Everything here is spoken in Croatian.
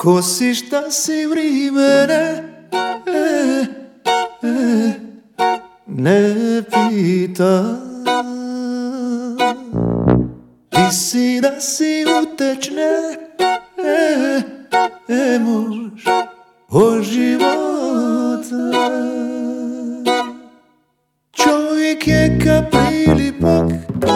Ko si, šta si vrimene, ne pita. Ti si da si utečne, muž od života. Čovjek je ka prilipak,